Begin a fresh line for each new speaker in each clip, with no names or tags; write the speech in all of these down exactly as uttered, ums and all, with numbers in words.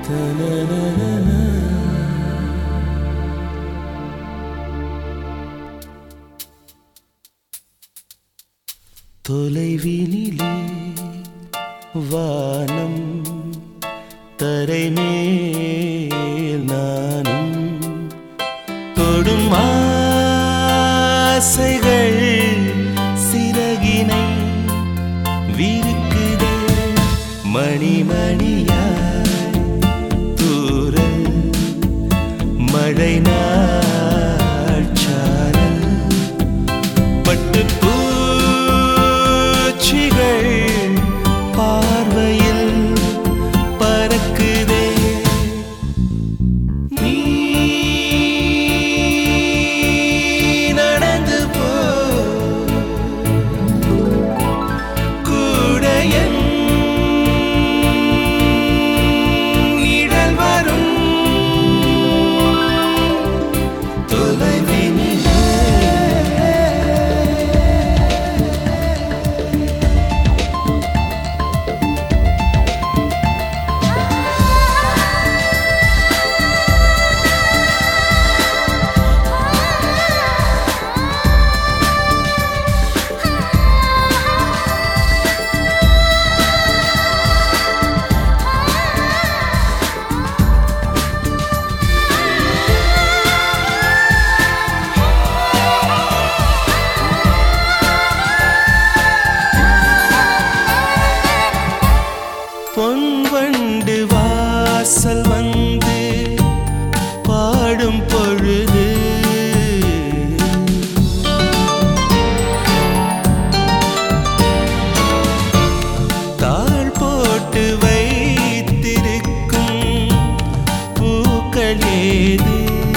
தொலைவினிலே வானம் தரைமேல் நானும் தொடும் ஆசைகள் சிறகினை விரிக்குதே மணிமணியாய் தூறல் மழை நாள் சாரல் பட்டு பார்வையில் பறக்குதே நீ நடந்து போ கூட என் நிழல் வரும் தொலைவினிலே பொன்வண்டு வாசல் வந்து பாடும் பொழுது தாழ் போட்டு வைத்திருக்கும் பூக்கள் ஏது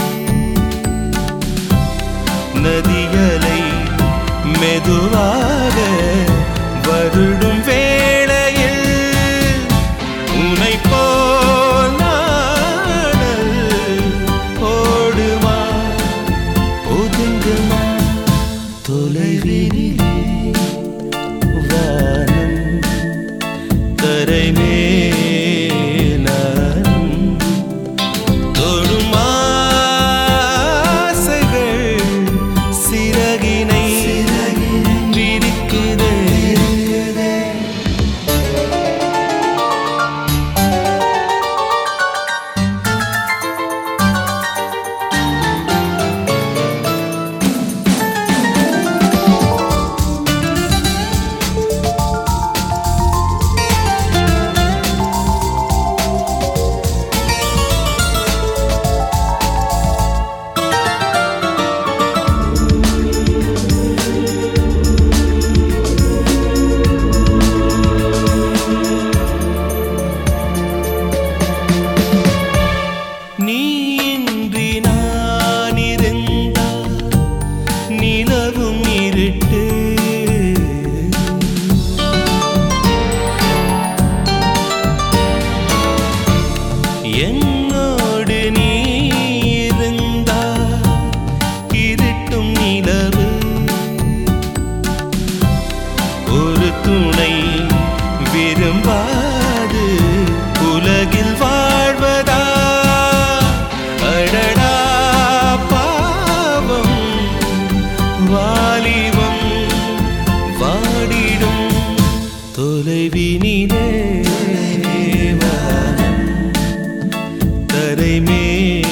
நதிகளை மெதுவாக வருடும் வேளையில் உனை போல் நாடல் ஓடுமா ஒதுங்குமா தொலைவினிலே வானம் தரைமேல் நானும் தொடும் ஆசைகள் சிறகினை விரிக்குதே என்னோடு நீ இருந்தால் இருட்டும் நிலவு ஒரு துணை விரும்பாது உலகில் வாழ்வதா அடடா பாவம் வாலிபம் வாடிடும் தொலைவினிலே தரைமேல்